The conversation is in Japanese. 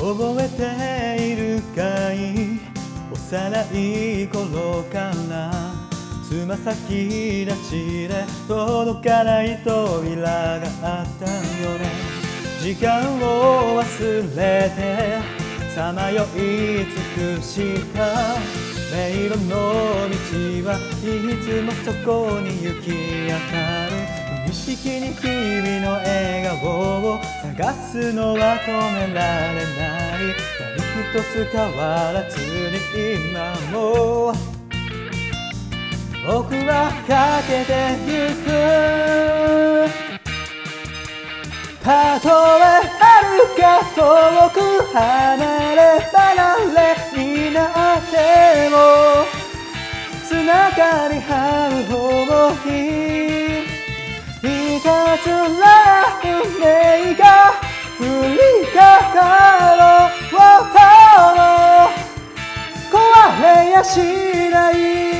覚えているかい、幼い頃からつま先立ちで届かない扉があったよね。時間を忘れてさまよい尽くした迷路の道はいつもそこに行き当たる。無意識に君の笑顔を探すのは止められない。何一つ変わらずに今も僕はかけてゆく。たとえ遥か遠く離れ離れになってもつながり合う想い、いたずら運命が降りかかろうとも壊れやしない。